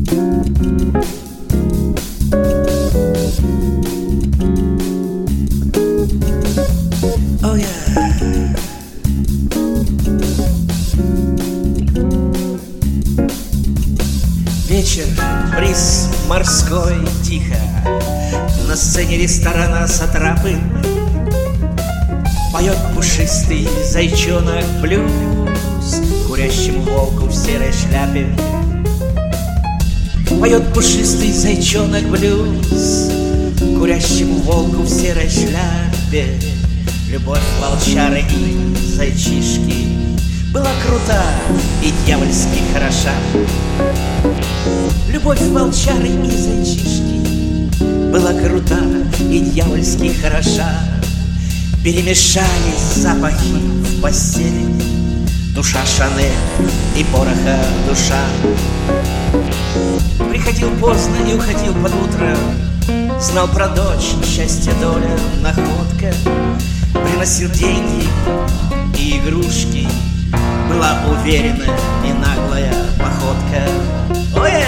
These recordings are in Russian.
Oh yeah. Вечер, бриз морской, тихо. На сцене ресторана Сатрапы поет пушистый зайчонок блюз курящему волку в серой шляпе. Поет пушистый зайчонок блюз курящему волку в серой шляпе. Любовь волчары и зайчишки была крута и дьявольски хороша. Любовь волчары и зайчишки была крута и дьявольски хороша. Перемешались запахи в постели, душа Шанель и пороха душа. Приходил поздно и уходил под утро, знал про дочь, счастье, доля, находка. Приносил деньги и игрушки, была уверенная и наглая походка. Ой!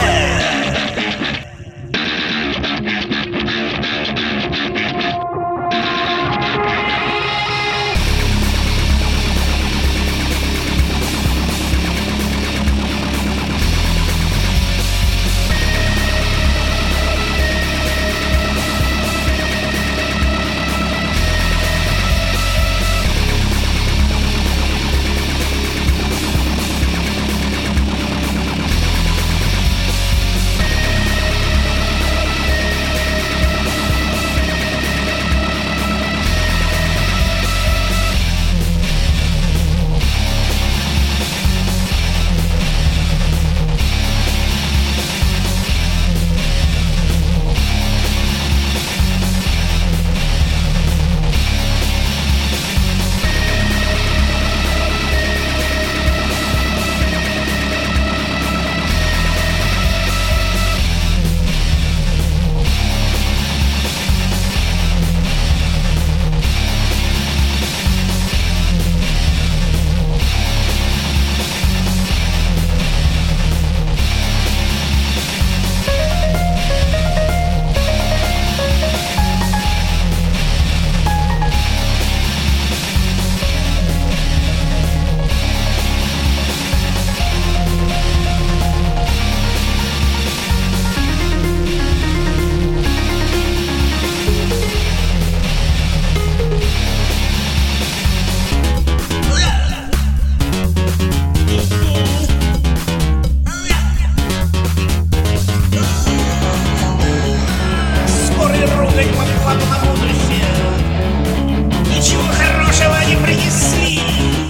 Ничего хорошего не принесли.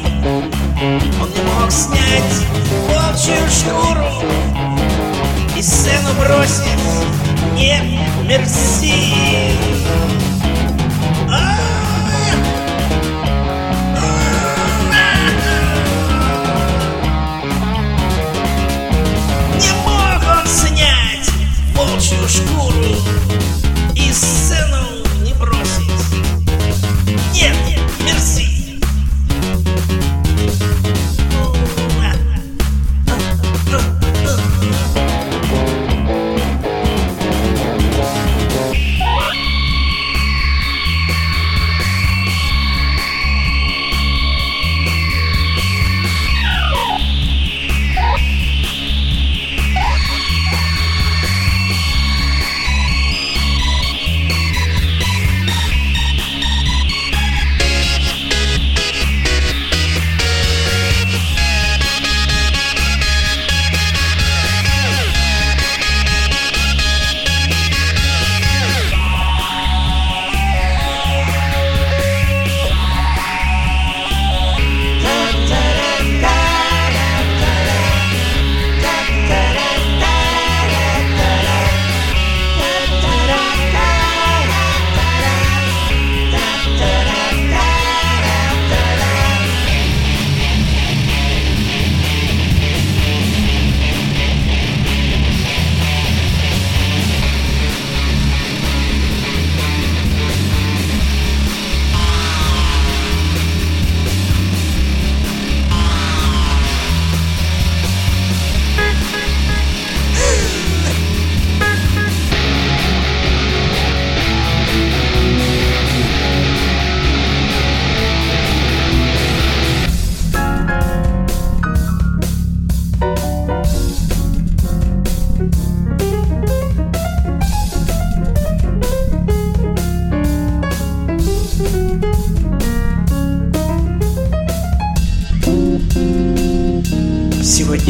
Он не мог снять волчью шкуру и сцену бросить. Нет, мерси. Не мог он снять волчью шкуру и сцену не бросить. Нет, мерси.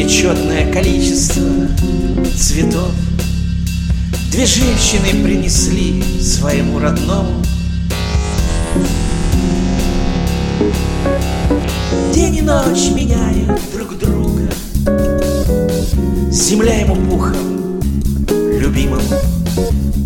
нечетное количество цветов. Две женщины принесли своему родному. День и ночь меняют друг друга, земля ему пухом любимому.